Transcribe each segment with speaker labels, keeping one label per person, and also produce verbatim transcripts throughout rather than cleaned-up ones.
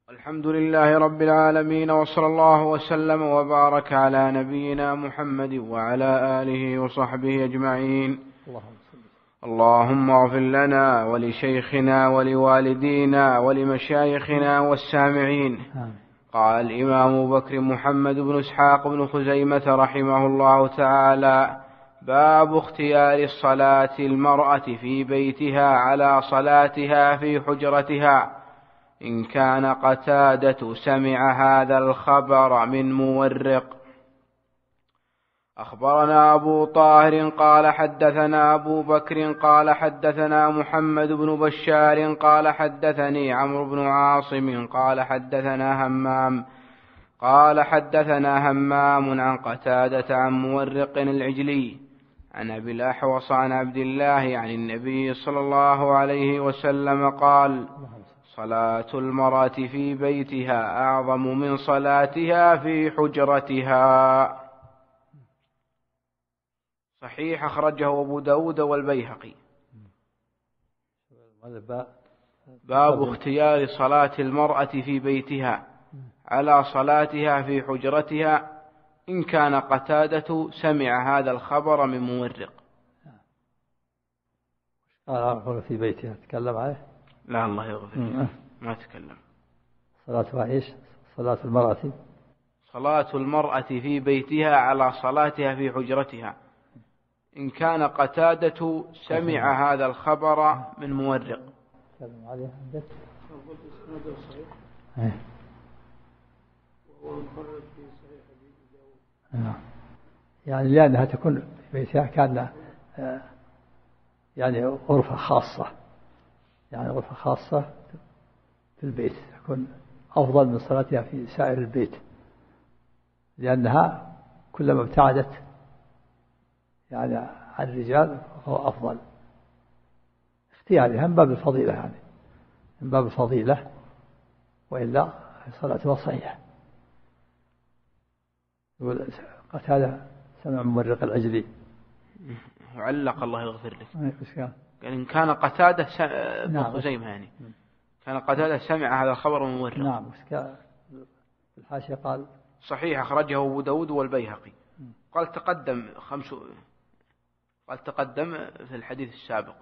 Speaker 1: الحمد لله رب العالمين، وصلى الله وسلم وبارك على نبينا محمد وعلى آله وصحبه أجمعين. اللهم اغفر لنا ولشيخنا ولوالدينا ولمشايخنا والسامعين. قال الإمام أبو بكر محمد بن إسحاق بن خزيمة رحمه الله تعالى: باب اختيار الصلاة المرأة في بيتها على صلاتها في حجرتها، إن كان قتادة سمع هذا الخبر من مورق. أخبرنا أبو طاهر قال حدثنا أبو بكر قال حدثنا محمد بن بشار قال حدثني عمرو بن عاصم قال حدثنا همام قال حدثنا همام عن قتادة عن مورق العجلي عن أبي الأحوص عن عبد الله عن النبي صلى الله عليه وسلم قال: صلاة المرأة في بيتها أعظم من صلاتها في حجرتها. صحيح، أخرجه أبو داود والبيهقي. باب اختيار صلاة المرأة في بيتها على صلاتها في حجرتها، إن كان قتادة سمع هذا الخبر من مورق.
Speaker 2: قال في بيتها تكلم عليه؟
Speaker 1: لا، الله يغفر، ما تكلم.
Speaker 2: صلاتها إيش؟ صلاة المرأة
Speaker 1: صلاة المرأة في بيتها على صلاتها في حجرتها، إن كان قتادة سمع هذا الخبر من مورق.
Speaker 2: تكلم عليه عندك؟ يعني لأنها تكون في بيتها كان يعني غرفة خاصة، يعني غرفة خاصة في البيت تكون أفضل من صلاتها في سائر البيت، لأنها كلما ابتعدت يعني عن الرجال فهو أفضل. اختيارها من باب الفضيلة، يعني من باب الفضيلة، وإلا صلاتها صحيحة. يقول قتادة سمع مورق العجلي
Speaker 1: وعلق الله يغفر لك،
Speaker 2: قال
Speaker 1: يعني كان قتادة بن خزيمة، يعني كان قتادة سمع هذا الخبر من مورق.
Speaker 2: نعم، في الحاشية قال
Speaker 1: صحيح، أخرجه أبو داود والبيهقي. قال تقدم خمس قال تقدم في الحديث السابق.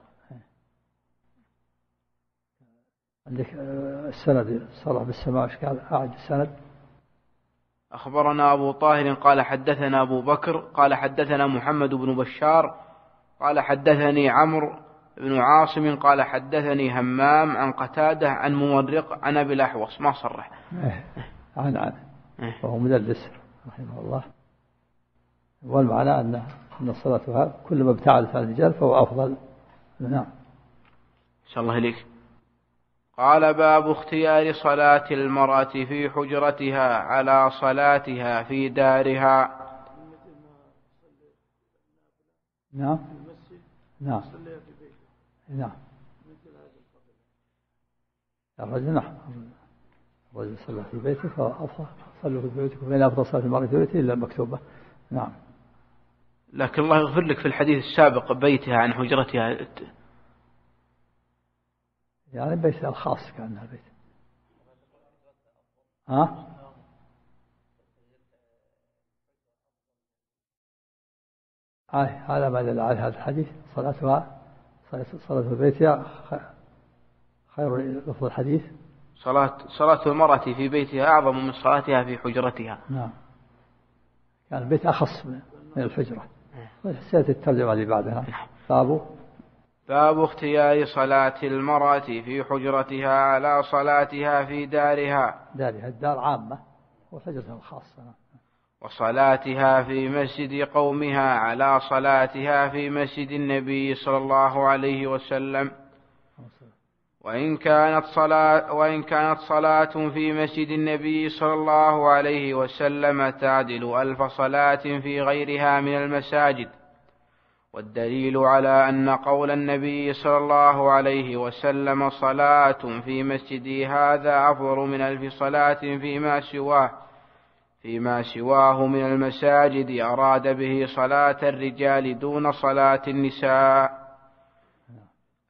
Speaker 2: عندك السند صرح بالسماع، ايش قال؟ أعد السند.
Speaker 1: أخبرنا أبو طاهر قال حدثنا أبو بكر قال حدثنا محمد بن بشار قال حدثني عمرو بن عاصم قال حدثني همام عن قتادة عن مورق عن أبي الأحوص، ما صرح.
Speaker 2: عن عن وهو مدلس رحمه الله. والمعنى أن أن صلاتها كلما ابتعدت عن الرجال فهو أفضل. نعم،
Speaker 1: إن شاء الله إليك. قال: باب اختيار صلاة المرأة في حجرتها على صلاتها في دارها.
Speaker 2: نعم نعم نعم الرجل نعم الرجل صلى في بيته فأفضل. صلوا في بيوتكم فإن أفضل صلاة المرأة في بيته إلا المكتوبة. نعم،
Speaker 1: لكن الله يغفر لك في الحديث السابق بيتها عن حجرتها،
Speaker 2: يعني بيتها الخاص كأنها بيت. ها؟ آه هذا ما دل على هذا الحديث. صلاتها صلاة في بيتها خير لفظ الحديث.
Speaker 1: صلاة صلاة المرأة في بيتها أعظم من صلاتها في حجرتها.
Speaker 2: نعم، كان يعني البيت أخص من الحجرة. سيأتي الترجمة اللي بعدها. باب
Speaker 1: باب اختيار صلاة المرأة في حجرتها على صلاتها في دارها.
Speaker 2: دارها الدار عامة وحجرتها الخاصة.
Speaker 1: وصلاتها في مسجد قومها على صلاتها في مسجد النبي صلى الله عليه وسلم. وإن كانت صلاة وإن كانت صلاة في مسجد النبي صلى الله عليه وسلم تعدل ألف صلاة في غيرها من المساجد. والدليل على أن قول النبي صلى الله عليه وسلم صلاة في مسجدي هذا أفضل من ألف صلاة فيما سواه فيما سواه من المساجد أراد به صلاة الرجال دون صلاة النساء.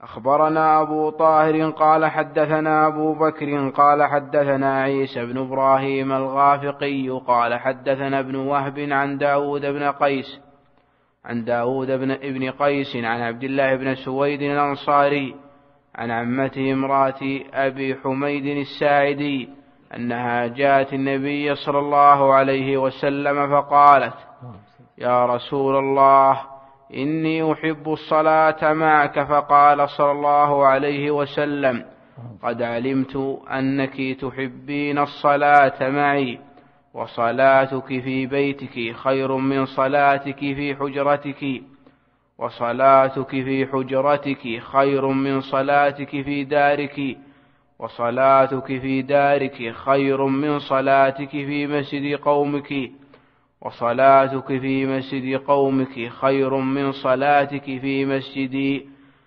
Speaker 1: أخبرنا أبو طاهر قال حدثنا أبو بكر قال حدثنا عيسى بن إبراهيم الغافقي قال حدثنا ابن وهب عن داود بن قيس عن داود بن ابن قيس عن عبد الله بن سويد الأنصاري عن عمته امرأة أبي حميد الساعدي أنها جاءت النبي صلى الله عليه وسلم فقالت: يا رسول الله، إني أحب الصلاة معك. فقال صلى الله عليه وسلم: قد علمت أنك تحبين الصلاة معي، وصلاتك في بيتك خير من صلاتك في حجرتك وصلاتك في حجرتك خير من صلاتك في دارك وصلاتك في دارك خير من صلاتك في مسجد قومك وصلاتك في مسجد قومك خير من صلاتك في مسجدي.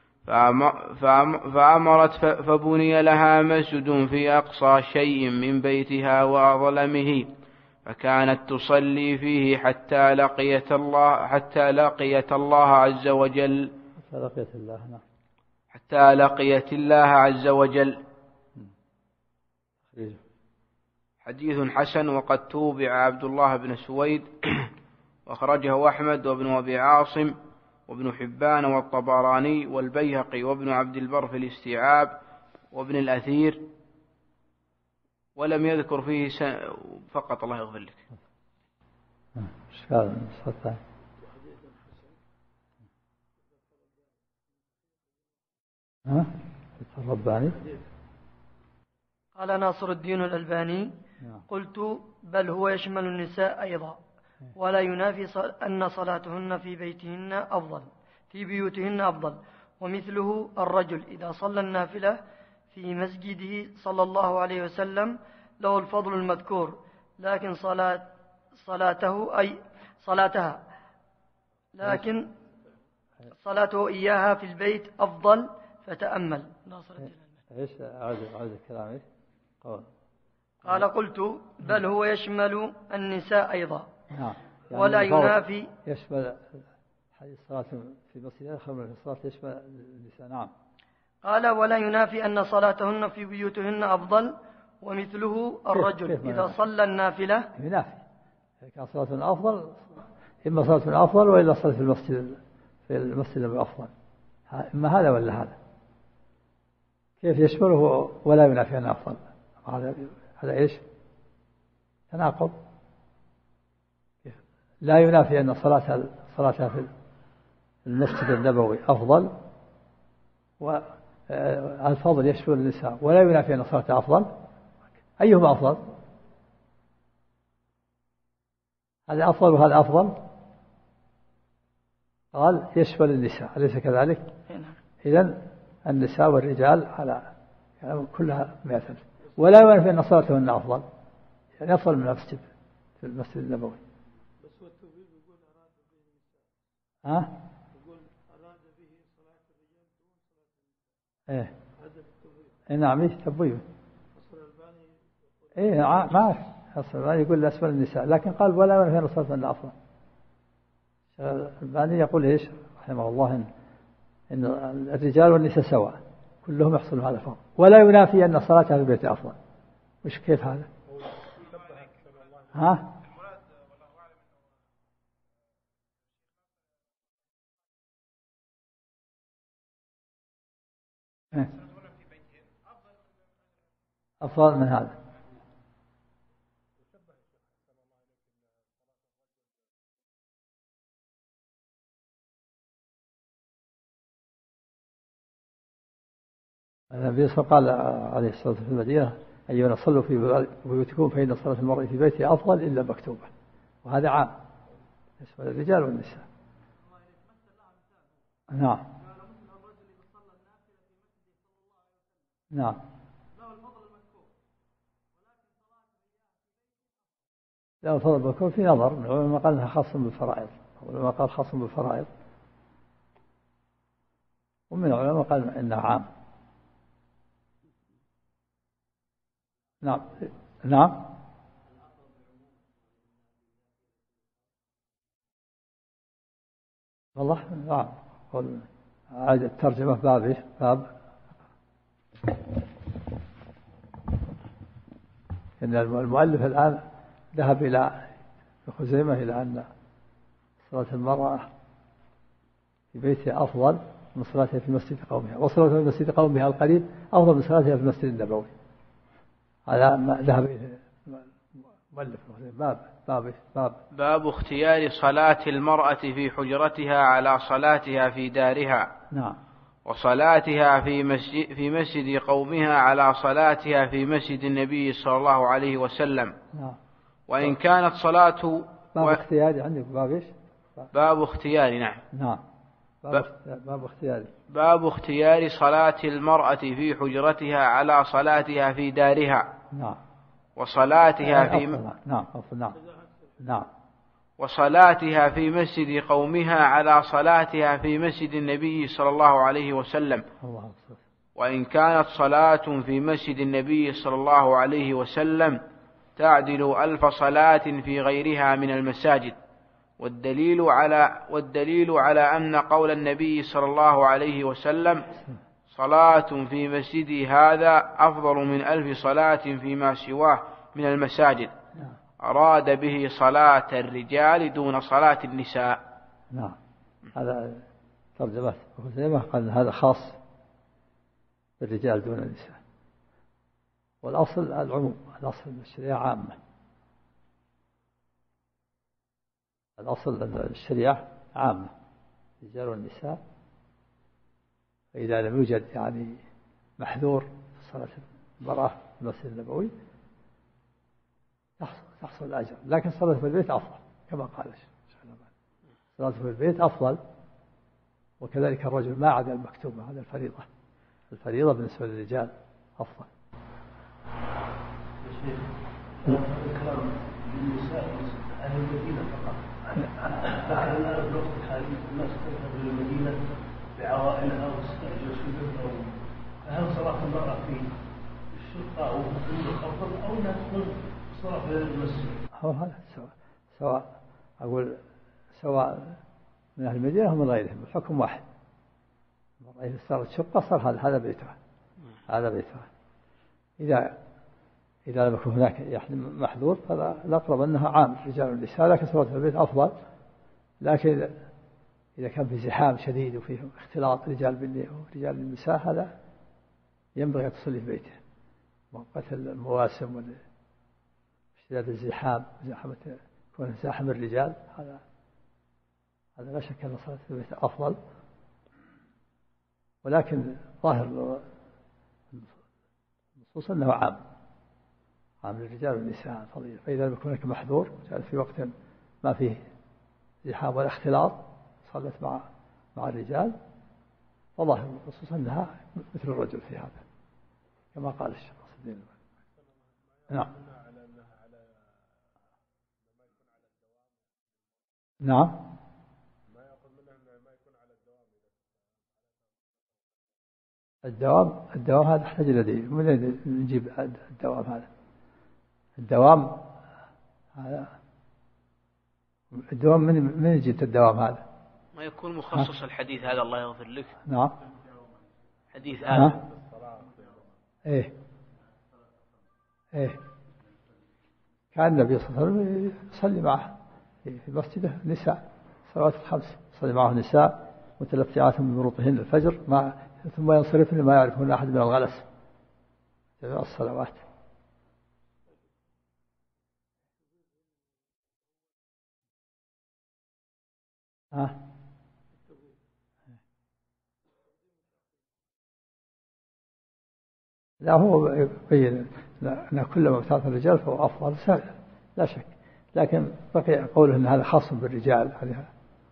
Speaker 1: فأمرت فبني لها مسجد في أقصى شيء من بيتها وأظلمه، فكانت تصلي فيه حتى لقيت الله حتى لقيت الله عز وجل
Speaker 2: حتى لقيت الله نعم
Speaker 1: حتى لقيت الله عز وجل. حديث حسن، وقد توبع عبد الله بن سويد، وأخرجه أحمد وابن أبي عاصم وابن حبان والطبراني والبيهقي وابن عبد البر في الاستيعاب وابن الأثير، ولم يذكر فيه فقط. الله يغفر لك.
Speaker 2: ها الرباني
Speaker 3: قال ناصر الدين الألباني: قلت: بل هو يشمل النساء أيضا، ولا ينافي أن صلاتهن في بيتهن أفضل في بيوتهن أفضل، ومثله الرجل إذا صلى النافلة في مسجده صلى الله عليه وسلم له الفضل المذكور، لكن صلاة صلاته أي صلاتها لكن صلاته إياها في البيت أفضل. فتأمل. ناصر الدين
Speaker 2: ايش أعود أعود الكلام ايش قول.
Speaker 3: قال: قلت: بل هو يشمل النساء أيضا،
Speaker 2: نعم. يعني
Speaker 3: ولا ينافي
Speaker 2: يشمل حديث الصلاة في مسجد خير من الصلاة يشمل النساء. نعم.
Speaker 3: قال: ولا ينافي أن صلاتهن في بيوتهن أفضل، ومثله الرجل كيف كيف إذا صلى النافلة
Speaker 2: ينافي. كان صلاة أفضل، إما صلاة أفضل وإلا صلاة في المسجد في المسجد الأفضل، إما هذا ولا هذا. كيف يشمله ولا ينافي أن أفضل؟ هذا هذا إيش؟ تناقض. لا ينافي أن صلاتها صلاتها في المسجد النبوي أفضل، والفضل يشمل النساء، ولا ينافي أن صلاتها أفضل. أيهما أفضل؟ هذا أفضل وهذا أفضل. قال: يشمل النساء، أليس كذلك؟ إذن النساء والرجال على يعني كلها مئة. ولا ينافي أن صلاتهن أفضل، يعني أفضل من المسجد في المسجد النبوي.
Speaker 4: بس هو التوفيق يقول أراد به النساء.
Speaker 2: ها؟
Speaker 4: يقول أراد به صلاة الرجال دون صلاة النساء.
Speaker 2: إيه.
Speaker 4: هذا التوفيق.
Speaker 2: إيه نعم. إيه تبويه.
Speaker 4: أصل الألباني.
Speaker 2: إيه ما أعرف. أصل الألباني يقول أسفل النساء، لكن قال ولا ينافي أن صلاتهن أفضل. الألباني يقول إيش رحمه الله إن إن الرجال والنساء سواء، كلهم يحصل هذا الفضل، ولا ينافي أن صلاتها في البيت أفضل. مش كيف هذا؟ ها؟ أفضل من هذا. النبي صلى الله عليه وسلم قال عليه الصلاة والسلام في المدينة: أيها صلوا في بيوتكم فإن صلاة المرء في بيته أفضل إلا مكتوبة. وهذا عام بالنسبة للرجال والنساء. نعم. نعم. لا الفضل المذكور في نظر، من العلماء قال أنها خاصة بالفرائض، والعلماء قال خاص بالفرائض، ومن العلماء قال إنها عام. نعم. نعم. والله نعم. عاد الترجمة باب باب إن المؤلف الآن ذهب إلى خزيمة إلى أن صلاة المرأة في بيتها أفضل من صلاتها في مسجد قومها، وصلاتها في مسجد قومها القريب أفضل من صلاتها في المسجد النبوي. هذا ما ذهب إليه المؤلف. باب باب باب
Speaker 1: باب اختيار صلاة المرأة في حجرتها على صلاتها في دارها.
Speaker 2: نعم.
Speaker 1: وصلاتها في مسجد في مسجد قومها على صلاتها في مسجد النبي صلى الله عليه وسلم.
Speaker 2: نعم.
Speaker 1: وإن كانت صلاة
Speaker 2: باب و... اختياري عندك باب إيش؟
Speaker 1: باب اختياري. نعم.
Speaker 2: نعم. باب, ب... باب اختياري.
Speaker 1: باب اختيار صلاة المرأة في حجرتها على صلاتها في دارها.
Speaker 2: نعم.
Speaker 1: وصلاتها في
Speaker 2: م... نعم أفضل. نعم. نعم.
Speaker 1: وصلاتها في مسجد قومها على صلاتها في مسجد النبي صلى الله عليه وسلم.
Speaker 2: الله.
Speaker 1: وإن كانت صلاة في مسجد النبي صلى الله عليه وسلم تعدل ألف صلاة في غيرها من المساجد. والدليل على والدليل على أن قول النبي صلى الله عليه وسلم صلاة في مسجدي هذا أفضل من ألف صلاة فيما سواه من المساجد أراد به صلاة الرجال دون صلاة النساء.
Speaker 2: نعم. هذا ترجمة خزيمة قال هذا خاص بالرجال دون النساء، والأصل العموم، الأصل الشريعة عامة، الأصل الشريعة عامة الرجال والنساء. فإذا لم يوجد يعني محذور في صلاة المرأة في المسجد النبوي تحصل تحصل الأجر، لكن صلاة في البيت أفضل كما قال الشيخ. صلاة في البيت أفضل، وكذلك الرجل ما عدا المكتوبة، هذا الفريضة. الفريضة بالنسبة للرجال أفضل.
Speaker 4: الكلام للنساء أهل المدينة فقط، لكن الآن في الوقت الحالي الناس تذهب إلى المدينة بعوائلها وتستأجر سجنها. فهل صلاة المرأة في الشقة أو في الفندق أفضل أو لا تكون صلاة في المسجد؟
Speaker 2: هو هذا سواء سواء أقول سواء من أهل المدينة ومن غيرهم الحكم واحد. إذا صارت شقة صار هذا هذا بيتها هذا بيتها. إذا إذا لم يكن هناك محذور فالأقرب أنها عام الرجال والنساء، لكن صلاة في البيت أفضل. لكن إذا كان في زحام شديد وفيه اختلاط رجال بالرجال بالنساء هذا ينبغي أن تصلي في بيته. وقت المواسم واشتداد الزحام زحمة كون زاحم الرجال هذا هذا لا شك أن صلاة في البيت أفضل. ولكن ظاهر النصوص أنه عام عام للرجال والنساء فضيلة. فإذا لم يكن هناك محذور في وقت ما فيه زحام ولا اختلاط صلت مع مع الرجال، فظاهر النصوص أنها مثل الرجل في هذا كما قال الشيخ الدين. نعم. نعم. الدوام الدوام هذا يحتاج إلى دليل. من نجيب الدوام هذا؟ الدوام هذا الدوام من من يجيب الدوام هذا؟
Speaker 1: ما يكون مخصص الحديث هذا الله يغفر لك.
Speaker 2: نعم.
Speaker 1: حديث هذا.
Speaker 2: إيه إيه كان النبي صلى الله عليه وسلم يصلي معه في مسجده نساء صلوات الخمس، يصلي معه نساء متلفعات من بروطهن الفجر ما ثم ينصرفن ما يعرفون أحد من الغلس جميع الصلوات. ها لا هو يبين أن كل ما ابتعث الرجال فهو أفضل لا شك، لكن بقي قوله أن هذا خاص بالرجال. هذا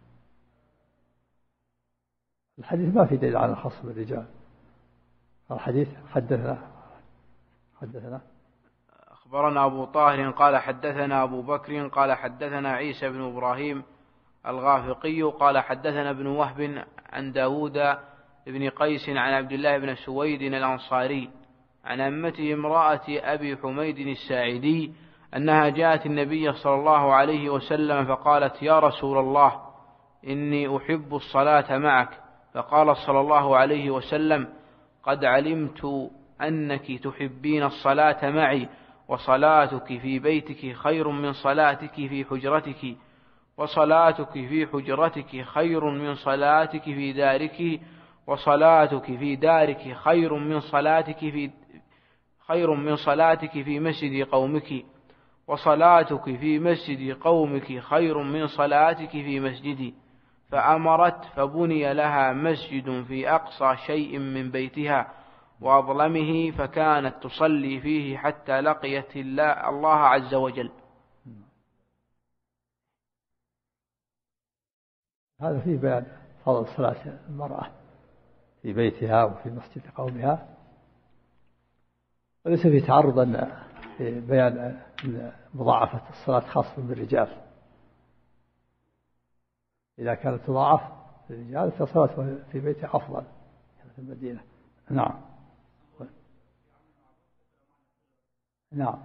Speaker 2: الحديث ما في دليل على الخاص بالرجال. الحديث حدثنا حدثنا
Speaker 1: أخبرنا أبو طاهر قال حدثنا أبو بكر قال حدثنا عيسى بن إبراهيم الغافقي قال حدثنا ابن وهب عن داود بن قيس عن عبد الله بن سويد الأنصاري عن أمته امرأة أبي حميد الساعدي أنها جاءت النبي صلى الله عليه وسلم فقالت: يا رسول الله إني أحب الصلاة معك فقال صلى الله عليه وسلم: قد علمت أنك تحبين الصلاة معي، وصلاتك في بيتك خير من صلاتك في حجرتك، وصلاتك في حجرتك خير من صلاتك في دارك، وصلاتك في دارك خير من صلاتك في خير من صلاتك في مسجد قومك، وصلاتك في مسجد قومك خير من صلاتك في مسجدي. فأمرت فبني لها مسجد في أقصى شيء من بيتها وأظلمه، فكانت تصلي فيه حتى لقيت الله عز وجل.
Speaker 2: هذا في بيان فضل صلاة المرأة في بيتها وفي مسجد قومها، وليس في تعرض أن في بيان مضاعفة الصلاة خاصة بالرجال. إذا كانت تضاعف للرجال فصلاة في بيته أفضل في المدينة. نعم نعم.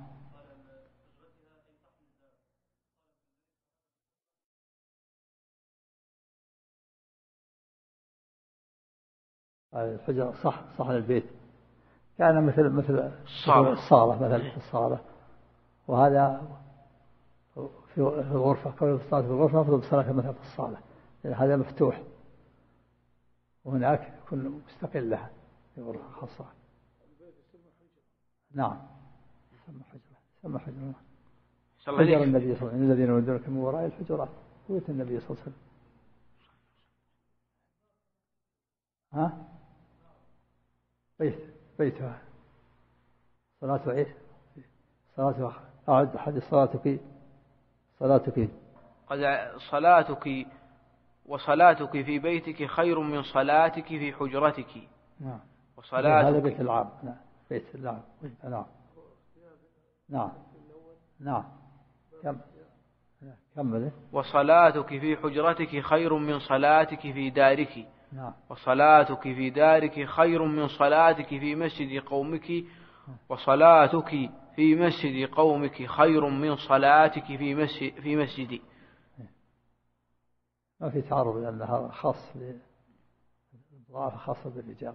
Speaker 2: الحجرة صح صح البيت كان مثل مثل الصالة مثل الصالة، وهذا في الغرفة كون الصلاة في الغرفة أفضل الصلاة مثل في الصالة، لأن هذا مفتوح وهناك يكون مستقل لها في غرفة خاصة. نعم سمى حجرة سمى حجرة حجر النبي صلى الله عليه وسلم الذين يودونك من وراء الحجرات بيت النبي صلى الله عليه وسلم. ها بيت بيتها صلاة إيه صلاة أعد حديث صلاتك صلاتك
Speaker 1: قد صلاتك وصلاتك في بيتك خير من صلاتك في حجرتك.
Speaker 2: نعم
Speaker 1: وصلاتك
Speaker 2: هذا بيت العام. نعم بيت العام. نعم نعم نعم كم كمل.
Speaker 1: وصلاتك في حجرتك خير من صلاتك في دارك.
Speaker 2: نعم.
Speaker 1: وصلاتك في دارك خير من صلاتك في مسجد قومك، وصلاتك في مسجد قومك خير من صلاتك في مسجد في مسجدي.
Speaker 2: ما في تعارض لأن هذا خاص بضعف خاصة بالرجال.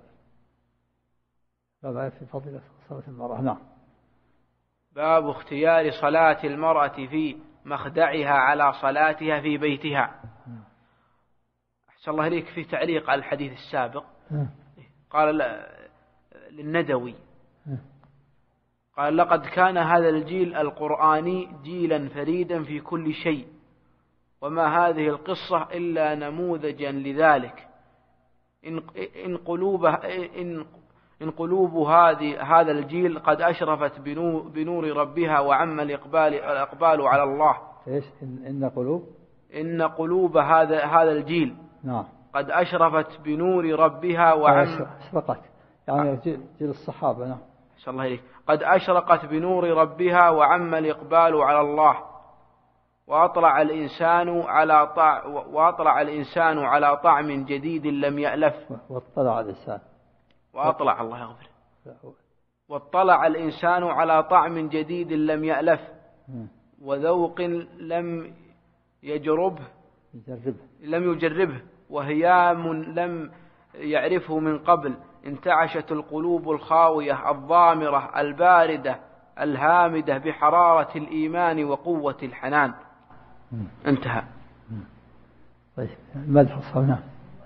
Speaker 2: باب في فضيلة صلاة المرأة. نعم.
Speaker 1: باب اختيار صلاة المرأة في مخدعها على صلاتها في بيتها. أحسن الله إليك في تعليق على الحديث السابق قال للندوي قال: لقد كان هذا الجيل القرآني جيلا فريدا في كل شيء، وما هذه القصة إلا نموذجا لذلك. إن إن قلوب إن إن قلوب هذه هذا الجيل قد أشرفت بنور, بنور ربها وعم الإقبال الإقبال على الله.
Speaker 2: إيش إن, إن قلوب
Speaker 1: إن قلوب هذا هذا الجيل
Speaker 2: نعم
Speaker 1: قد أشرفت بنور ربها وعم
Speaker 2: أشرقت يعني جيل, جيل الصحابة. نعم
Speaker 1: صلى الله عليه قد أشرقت بنور ربها وعم الإقبال على الله، وأطلع الإنسان على طع وأطلع الإنسان على طعم جديد لم يألف.
Speaker 2: واطلع الإنسان
Speaker 1: وأطلع الله يغفر واطلع الإنسان على طعم جديد لم يألف، وذوق لم يجربه لم يجربه وهيام لم يعرفه من قبل. انتعشت القلوب الخاوية الضامرة الباردة الهامدة بحرارة الإيمان وقوة الحنان. انتهى.
Speaker 2: طيب المدح الصلاة.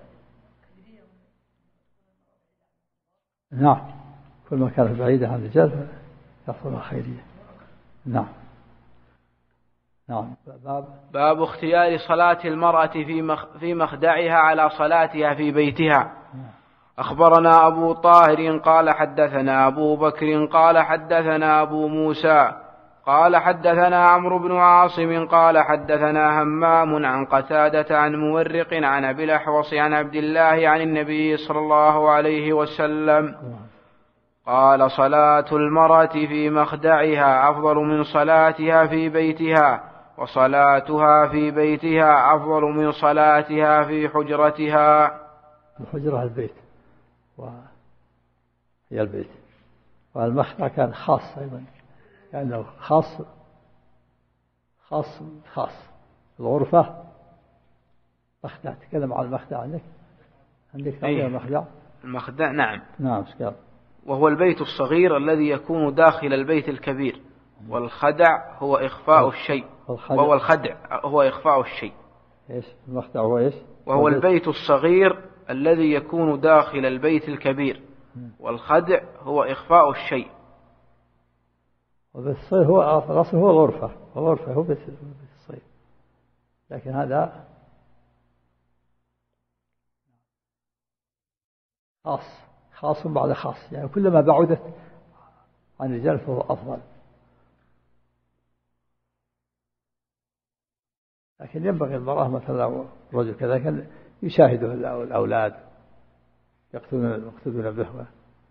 Speaker 2: نعم كل ما كانت بعيدة عن الرجال يحصل خيرية. نعم نعم. باب
Speaker 1: باب اختيار صلاة المرأة في مخ في مخدعها على صلاتها في بيتها. أخبرنا أبو طاهر قال حدثنا أبو بكر قال حدثنا أبو موسى قال حدثنا عمرو بن عاصم قال حدثنا همام عن قتادة عن مورق عن أبي الأحوص عن عبد الله عن النبي صلى الله عليه وسلم قال: صلاة المرأة في مخدعها أفضل من صلاتها في بيتها، وصلاتها في بيتها أفضل من صلاتها في حجرتها.
Speaker 2: الحجرة البيت وهي البيت، والمخدع كان خاص أيضا كأنه خاص خاص خاص الغرفة مخدع. تكلم عن المخدع عندك عندك
Speaker 1: أيه.
Speaker 2: المخدع.
Speaker 1: المخدع نعم.
Speaker 2: نعم سكال.
Speaker 1: وهو البيت الصغير الذي يكون داخل البيت الكبير. والخدع هو إخفاء الشيء. وهو الخدع هو إخفاء الشيء.
Speaker 2: إيش المخدع هو إيش؟
Speaker 1: وهو البيت الصغير الذي يكون داخل البيت الكبير. والخدع هو إخفاء الشيء.
Speaker 2: وبيت الصغير هو الأصل هو الغرفة. الغرفة هو بيت الصغير. لكن هذا خاص خاص بعد خاص، يعني كلما بعدت عن الرجال فهو أفضل. لكن ينبغي المرأة مثلا الرجل كذا يشاهده الأولاد يقتدون به.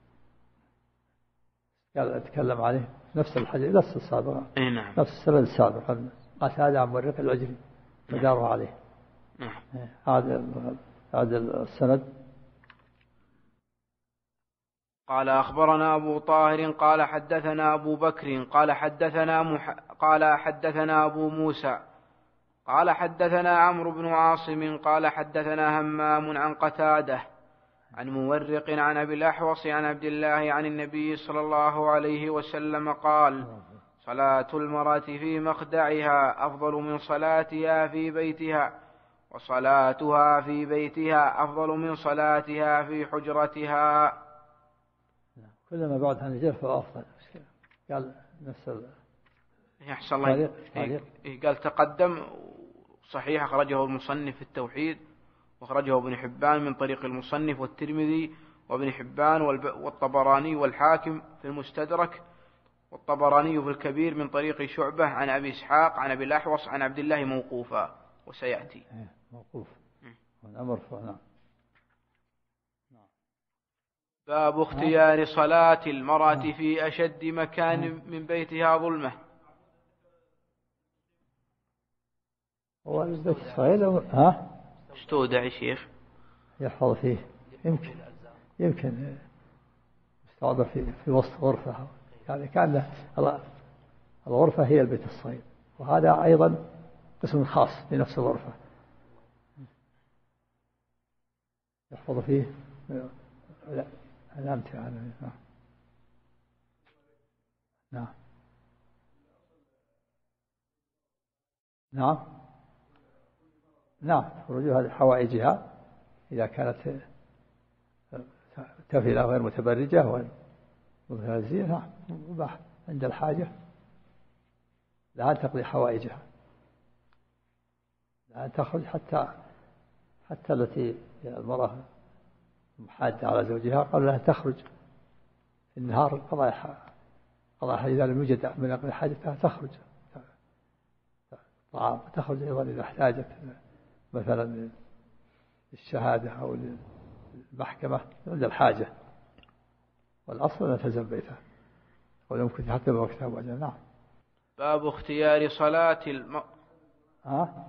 Speaker 2: قال أتكلم عليه نفس الحديث نفس السابقة.
Speaker 1: نعم.
Speaker 2: نفس السنة السابقة قال هذا عن مرق العجل مداره عليه.
Speaker 1: نعم.
Speaker 2: هذا هذا السند.
Speaker 1: قال أخبرنا أبو طاهر قال حدثنا أبو بكر قال حدثنا مح... قال حدثنا أبو موسى قال حدثنا عمرو بن عاصم قال حدثنا همام عن قتادة عن مورق عن أبي الأحوص عن عبد الله عن النبي صلى الله عليه وسلم قال صلاة المرأة في مخدعها أفضل من صلاتها في بيتها، وصلاتها في بيتها أفضل من صلاتها في حجرتها.
Speaker 2: كلما بعد عن الرجال فهو أفضل. قال نفس
Speaker 1: يحصل الله. قال تقدم صحيح أخرجه المصنف في التوحيد، وأخرجه ابن حبان من طريق المصنف والترمذي وابن حبان والطبراني والحاكم في المستدرك، والطبراني في الكبير من طريق شعبة عن أبي إسحاق عن أبي الأحوص عن عبد الله موقوفا، وسيأتي
Speaker 2: موقوف والأمر فعلا.
Speaker 1: باب اختيار صلاة المرأة في أشد مكان من بيتها ظلمة.
Speaker 2: هو البيت الصغير ها
Speaker 1: استودع يا شيخ
Speaker 2: يحفظ فيه، يمكن يمكن مستوضع في في وسط غرفة، يعني كان الغرفة هي البيت الصغير، وهذا أيضا قسم خاص لنفس الغرفة يحفظ فيه. لا نعم تعالى. نعم نعم نعم خروجها لحوائجها إذا كانت تافهة غير متبرجة ومظهرة الزينة، نعم مباح عند الحاجة لا تقضي حوائجها، لا تخرج حتى حتى التي المرأة محادة على زوجها قال لها تخرج في النهار قضاء قضاء إذا لم يوجد من أقضي حاجتها تخرج طعام، تخرج أيضا إذا احتاجت مثلا للشهادة أو للمحكمة عند الحاجة، والأصل أن تلزم بيتها ولو كنت حتى بوقتها وجه. نعم.
Speaker 1: باب اختيار صلاة الم...
Speaker 2: ها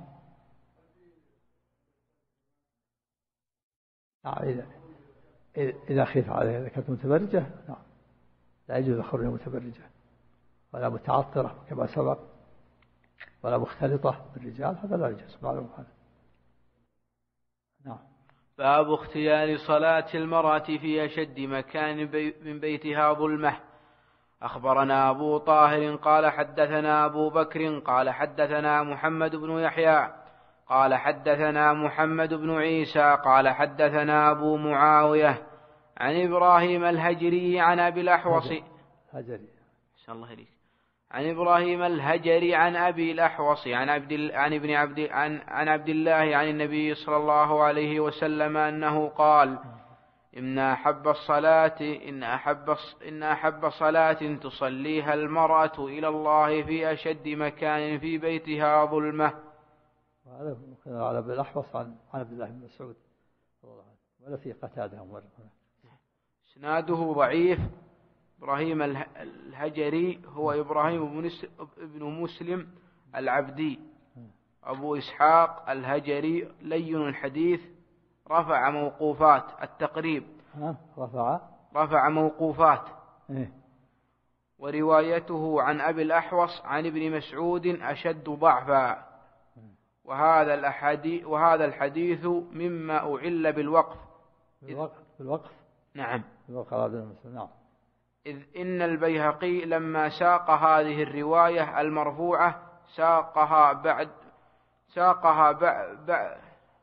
Speaker 2: إذا إذا خيف عليها إذا كانت متبرجة نعم لا يجوز خروج متبرجة ولا متعطرة كما سبق ولا مختلطة بالرجال، هذا لا يجوز معلوم هذا. نعم.
Speaker 1: باب اختيار صلاة المرأة في أشد مكان بي من بيتها ظلمة. أخبرنا أبو طاهر قال حدثنا أبو بكر قال حدثنا محمد بن يحيى قال حدثنا محمد بن عيسى قال حدثنا أبو معاوية عن إبراهيم الهجري عن أبي الأحوص
Speaker 2: هجري
Speaker 1: الله إليك عن إبراهيم الهجري عن أبي الأحوص عن عبد عن ابن عبد عن عن عبد الله عن النبي صلى الله عليه وسلم أنه قال: إن أحب الصلاة إن أحب إن أحب صلاة تصليها المرأة إلى الله في أشد مكان في بيتها ظلمة.
Speaker 2: وهذا على ابن الأحوص عن عن عبد الله بن مسعود ولا في قتادة مرة.
Speaker 1: إسناده ضعيف. إبراهيم الهجري هو إبراهيم بن مسلم العبدي أبو إسحاق الهجري لين الحديث، رفع موقوفات التقريب
Speaker 2: رفع
Speaker 1: رفع موقوفات
Speaker 2: إيه؟
Speaker 1: وروايته عن أبي الأحوص عن ابن مسعود أشد ضعفا. وهذا الحديث وهذا الحديث مما أعل بالوقف
Speaker 2: بالوقف, بالوقف
Speaker 1: نعم
Speaker 2: بالوقف على أذان المسلم. نعم.
Speaker 1: إذ إن البيهقي لما ساق هذه الرواية المرفوعة ساقها بعد ساقها بعد, بعد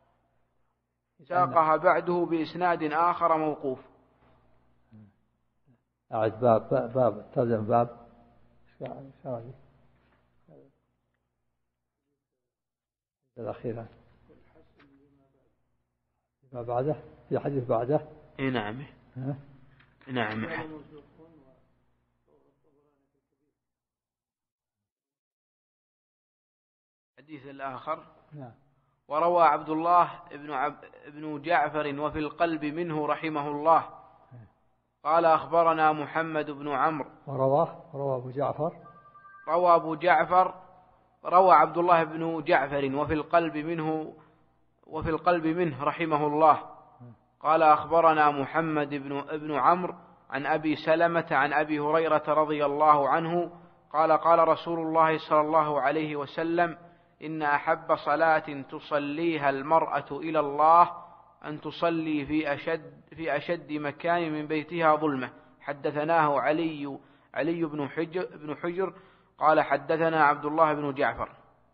Speaker 1: ساقها بعده بإسناد آخر موقوف.
Speaker 2: أعد باب باب, باب. ترجم باب شرعي الأخيرة ما بعده في حديث بعده.
Speaker 1: إيه نعم.
Speaker 2: ها؟
Speaker 1: نعم. الحديث الآخر.
Speaker 2: نعم.
Speaker 1: وروى عبد الله ابن, عب ابن جعفر وفي القلب منه رحمه الله قال أخبرنا محمد بن عمرو.
Speaker 2: ورواه روى أبو جعفر
Speaker 1: روى أبو جعفر روى عبد الله بن جعفر وفي القلب منه وفي القلب منه رحمه الله قال أخبرنا محمد بن ابن عمرو عن أبي سلمة عن أبي هريرة رضي الله عنه قال قال رسول الله صلى الله عليه وسلم إن أحب صلاة تصليها المرأة إلى الله أن تصلي في أشد, في أشد مكان من بيتها ظلمة. حدثناه علي علي بن حجر, بن حجر قال حدثنا عبد الله بن جعفر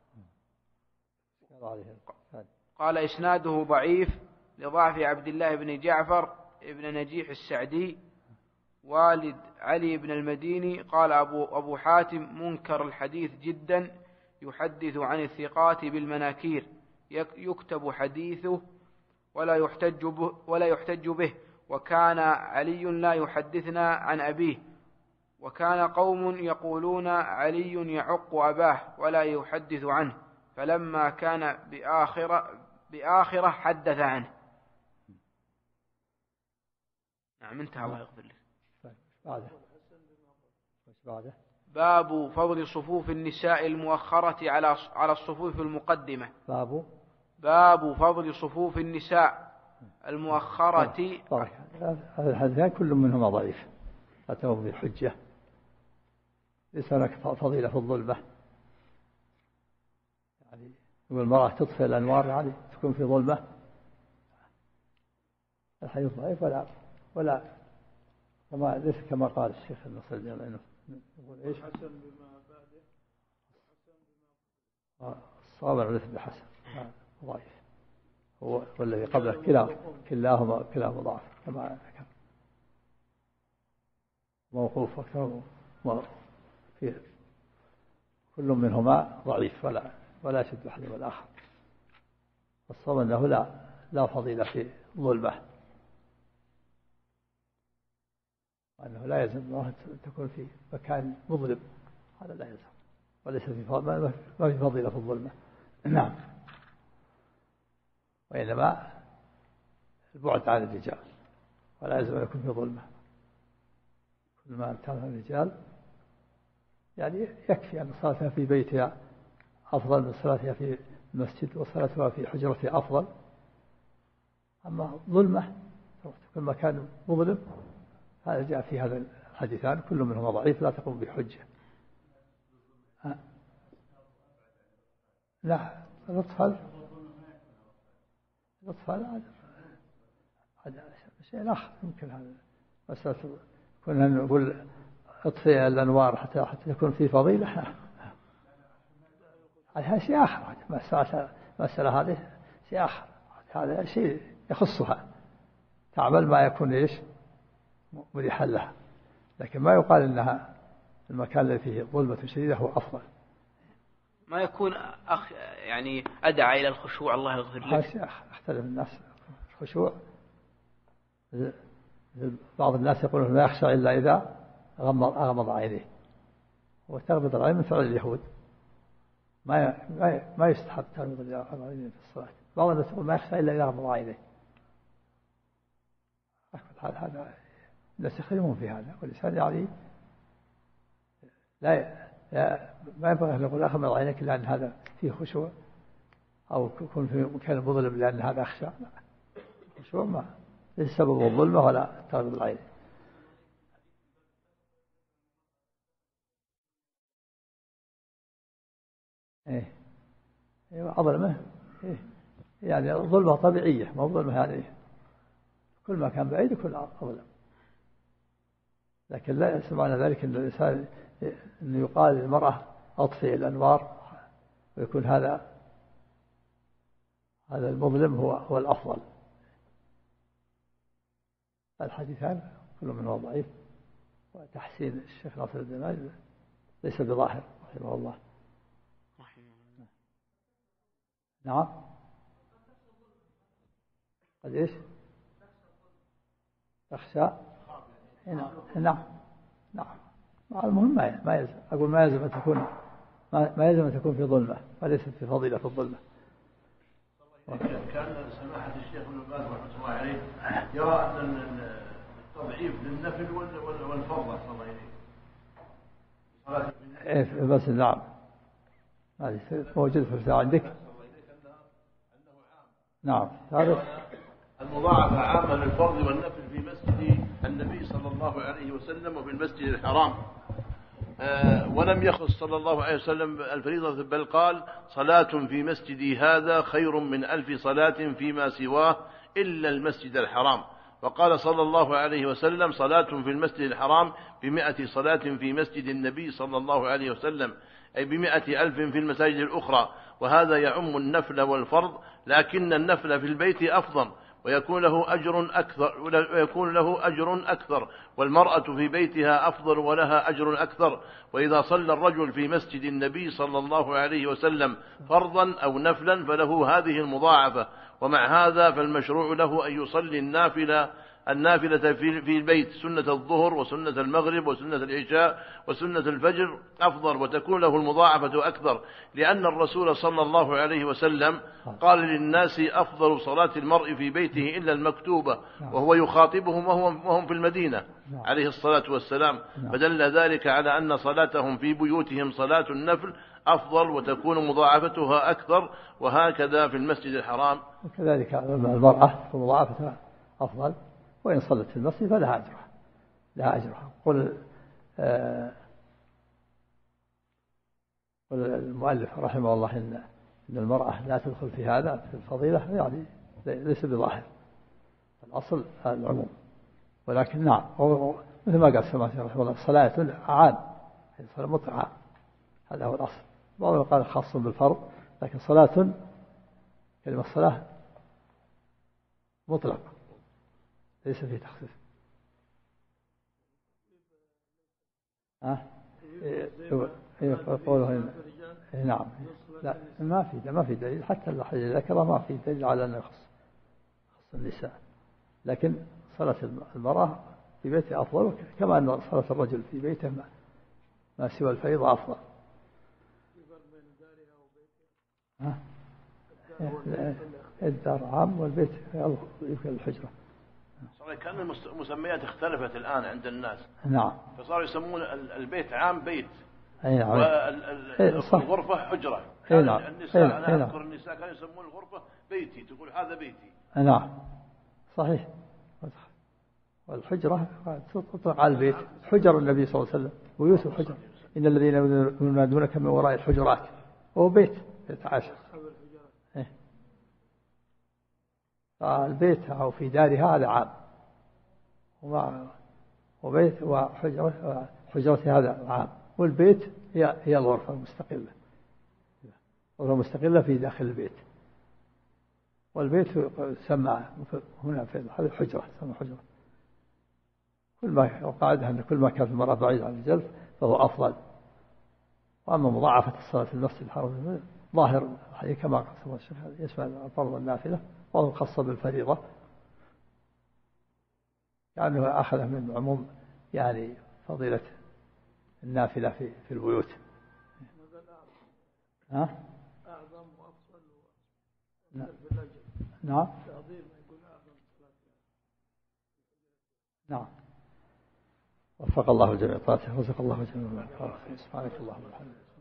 Speaker 1: قال إسناده ضعيف لضعف عبد الله بن جعفر ابن نجيح السعدي والد علي بن المديني. قال أبو, أبو حاتم منكر الحديث جدا يحدث عن الثقات بالمناكير يكتب حديثه ولا يحتج به, ولا يحتج به وكان علي لا يحدثنا عن أبيه وكان قوم يقولون علي يعق أباه ولا يحدث عنه فلما كان بآخرة, بآخرة حدث عنه. نعم انتهى الله يغفر له.
Speaker 2: بعده بعده
Speaker 1: باب فضل صفوف النساء المؤخرة على على الصفوف المقدمة.
Speaker 2: باب
Speaker 1: باب فضل صفوف النساء المؤخرة.
Speaker 2: هذا الحديثان كل منهما ضعيف لا تقوم بحجة. ليس هناك فضيلة في الظلمة يعني والمرأة تطفئ الأنوار يعني تكون في ظلمة. الحديث ضعيف ولا ولا كما ليس كما قال الشيخ النصر لأنه يقول إيش
Speaker 4: حسن بما بعده
Speaker 2: الصابر ليس بحسن ضعيف هو والذي قبله كلا كلاهما كلاهما ضعف كما ذكر موقوف أكثر في كل منهما ضعيف ولا ولا يشد أحد والآخر. الصوم له لا لا فضيلة في ظلمه وأنه لا يلزم أن تكون في مكان مظلم هذا لا يلزم وليس في ما في فضيلة في الظلمة. نعم. وإنما البعد عن الرجال ولا يلزم أن يكون في ظلمة. كل ما امتنع الرجال يعني يكفي أن صلاتها في بيتها أفضل من صلاتها في المسجد وصلاتها في حجرتها أفضل. أما ظلمة تكون مكان مظلم هذا جاء في هذا الحديثان كل منهما ضعيف لا تقوم بحجة. لا الأطفال الأطفال هذا شيء آخر يمكن هذا مسألة كنا نقول اطفئ الأنوار حتى حتى تكون في فضيلة هذا شيء آخر. مسألة مسألة هذه شيء آخر هذا شيء يخصها تعمل ما يكون إيش مريحا لها لكن ما يقال إنها المكان الذي فيه ظلمة شديدة هو أفضل.
Speaker 1: ما يكون أخ يعني أدعى إلى الخشوع الله يغفر لك.
Speaker 2: اختلف الناس الخشوع بعض الناس يقولون لا يخشى إلا إذا غمض أغمض عينيه وتغمض العين من فعل اليهود ما ما يستحب تغمض العين في الصلاة. بعض الناس يقول ما يخشى إلا إذا غمض عينيه. هذا الناس يختلفون في هذا والإنسان يعني لا, لا ما ينبغي أن يقول أغمض عينيك لأن هذا فيه خشوع أو يكون في مكان مظلم لأن هذا أخشى. خشوع ما ليس سبب الظلمة ولا تغمض العين. إيه إيه أظلمه إيه يعني ظلمة طبيعية ما ظلمة يعني كل ما كان بعيد يكون أظلم. لكن لا يسمى معنى ذلك أن الإنسان أنه يقال للمرأة أطفئ الأنوار ويكون هذا هذا المظلم هو هو الأفضل. الحديثان كل منهما ضعيف، وتحسين الشيخ ناصر الدين ليس بظاهر رحمه الله. نعم. قد إيش؟ تخشى. نعم نعم نعم. المهم ما يلزم، أقول ما يلزم أن تكون ما يلزم أن تكون في ظلمة، وليست في فضيلة في الظلمة.
Speaker 4: كان سماحة الشيخ ابن باز رحمه الله عليه يرى أن التضعيف للنفل والفرض أحسن الله إليه.
Speaker 2: إيه بس نعم هذه موجود في الرسالة عندك. نعم هذا
Speaker 4: المضاعفة عامة للفرض والنفل في مسجد النبي صلى الله عليه وسلم وفي المسجد الحرام. آه ولم يخص صلى الله عليه وسلم الفريضة، بل قال صلاة في مسجدي هذا خير من ألف صلاة فيما سواه إلا المسجد الحرام. وقال صلى الله عليه وسلم صلاة في المسجد الحرام بمئة صلاة في مسجد النبي صلى الله عليه وسلم، أي بمئة ألف في المساجد الأخرى. وهذا يعم النفل والفرض، لكن النفل في البيت أفضل ويكون له أجر أكثر ويكون له أجر أكثر والمرأة في بيتها أفضل ولها أجر أكثر. وإذا صلى الرجل في مسجد النبي صلى الله عليه وسلم فرضا أو نفلا فله هذه المضاعفة. ومع هذا فالمشروع له أن يصلي النافلة النافلة في البيت، سنة الظهر وسنة المغرب وسنة العشاء وسنة الفجر أفضل، وتكون له المضاعفة أكثر، لأن الرسول صلى الله عليه وسلم قال للناس أفضل صلاة المرء في بيته إلا المكتوبة، وهو يخاطبهم وهم في المدينة عليه الصلاة والسلام. فدل ذلك على أن صلاتهم في بيوتهم صلاة النفل أفضل وتكون مضاعفتها أكثر، وهكذا في المسجد الحرام.
Speaker 2: وكذلك المرأة مضاعفتها أفضل، وإن صلت في المسجد فلها أجرها لها أجرها. قل آه قل المؤلف رحمه الله إن إن المرأة لا تدخل في هذا في الفضيلة، يعني ليس بظاهر، الأصل العموم. ولكن نعم مثل ما قال سماحة رحمه الله صلاة عام، صلاة مطلقة، هذا هو الأصل. بعضهم قال خاص بالفرض، لكن صلاة كلمة صلاة مطلقة ليس فيه تخصيص. ها يقوله نعم لا ما في ما في دليل، حتى الحديث ذكره ما في دليل على أنه يخص خص النساء. لكن صلاة المرأة في بيته أفضل، كما أن صلاة الرجل في بيته ما, ما سوى الفريضة أفضل. ها الدار عام والبيت يمكن الحجرة.
Speaker 4: كان المسميات اختلفت الآن عند الناس.
Speaker 2: نعم.
Speaker 4: فصاروا يسمون البيت عام بيت.
Speaker 2: أي نعم.
Speaker 4: والغرفة حجرة.
Speaker 2: أي نعم.
Speaker 4: النساء أنا أذكر النساء كانوا يسمون الغرفة بيتي، تقول هذا بيتي.
Speaker 2: نعم صحيح. والحجرة تطلق على البيت، حجر النبي صلى الله عليه وسلم ويوسف حجر، إن الذين ينادونك من وراء الحجرات، وهو بيت بيت عاشر. البيت أو في دارها هذا عام، وبيت وحجرة حجرة هذا عام، والبيت هي هي الغرفة المستقلة، غرفة مستقلة في داخل البيت. والبيت سمى هنا في هذه الحجرة سمى حجرة. كل ما وقاعدها أن كل ما كانت المرأة بعيدة عن الرجال فهو أفضل. وأما مضاعفة الصلاة في المسجد الحرام ظاهر كما قال الشيخ يشمل الفرض والنافلة، وهو خاص بالفريضة، لأنه يعني أخذ من عموم يعني فضيلة النافلة في في البيوت. ها؟
Speaker 4: أعظم وأفضل
Speaker 2: نعم. نعم. وفق الله الجميع، رزق الله الجميع. سبحانك اللهم وبحمدك.